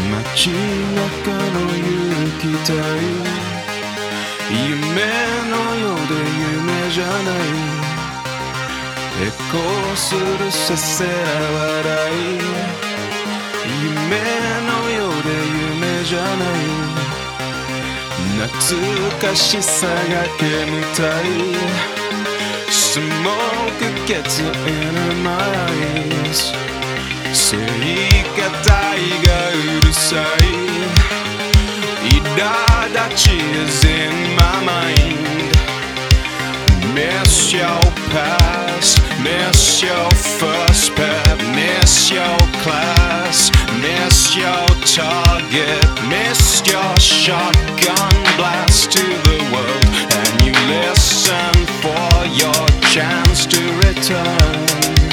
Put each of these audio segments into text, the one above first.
街中の行きたい夢のようで夢じゃないエコーするせせら笑い夢のようで夢じゃない懐かしさが煙たい Smoke gets in my eyes 生活がうるさい苛立ち is in my mind Miss your past Miss your first pet Miss your class Miss your target Miss your shotgun blast to the world And you listen for your chance to return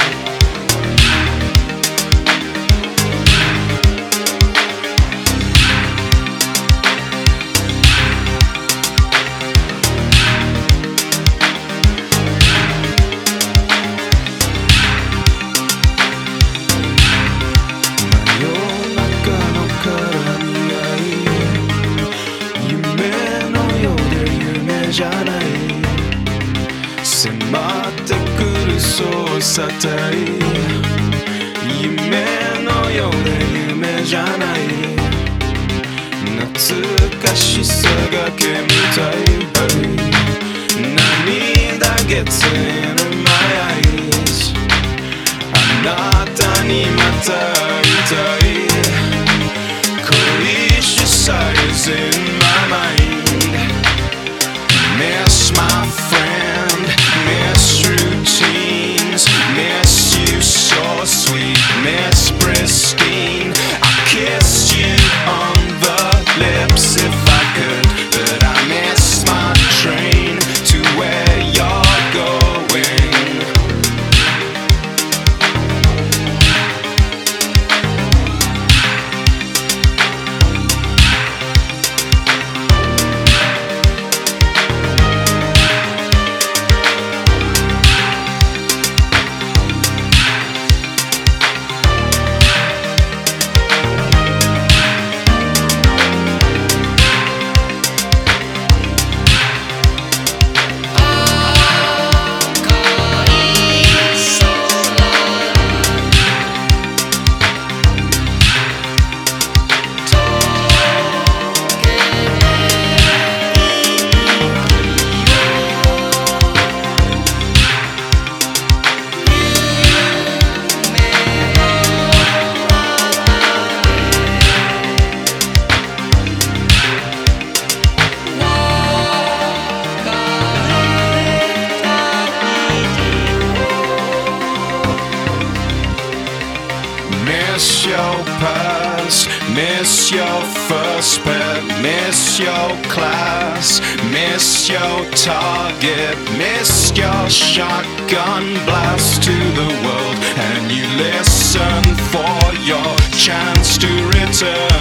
じゃない迫ってくる捜査隊夢のようで夢じゃない懐かしさが煙たい涙 gets in my eyes あなたにまた会いたい恋しさ is in my mind Miss my friend, miss routines, miss you so sweet, miss pristine. I'd kiss you on the lips if I could, but I miss my train to where you're going. Miss your past, miss your first pet, miss your class, miss your target, miss your shotgun blast to the world, and you listen for your chance to return.